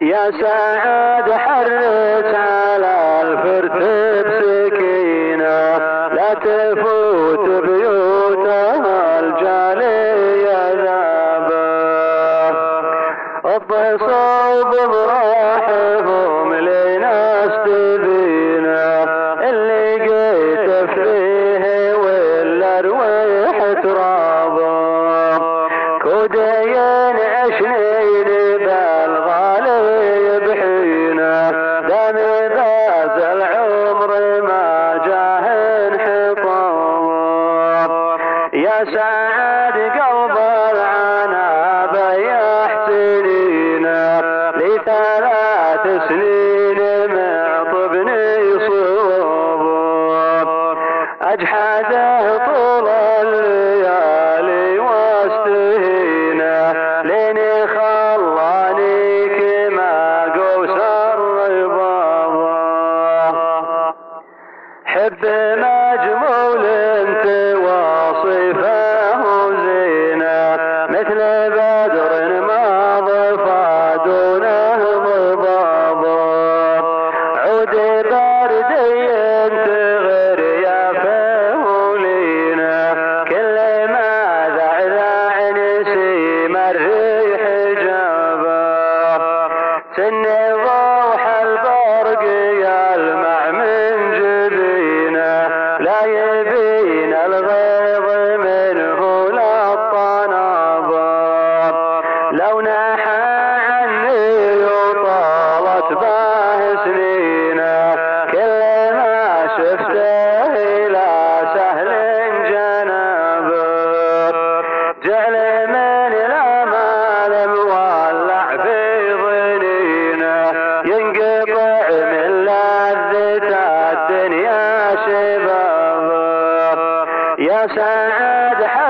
يا سعد حرص على الفرت بسكينة، لا تفوت بيوتها الجالية ذابة، اتصوا بمراحبهم لناس تبينه، اللي لقيت فيه ولا رويح ترابه، كودين عشنين بالغالي بحينه، دم ذات العمر ما جاه انحطامه، يا سعد قلب العناب يحسنينه، لي 3 سنين معطبني صوبه، اجحده طول الليالي واستهينه، ليني خلاني كما قوس الربابه، حب مجمول وصفه زينه، مثل بدر ما ضفى دونه ضبابه، عود بردي تغر يا فهولينه، كل ما ذعذع نسيم الريح جابه، سن روح البرق يلمع من جبينه، لا يبين الغيظ منه لا الطنابه، لو نحى عني وطالت به سنينه، كل ما شفته لا سهل جنابه، جعل من الامال مولع في ظنينه، ينقطع من لذة الدنيا شبابه، يا سعد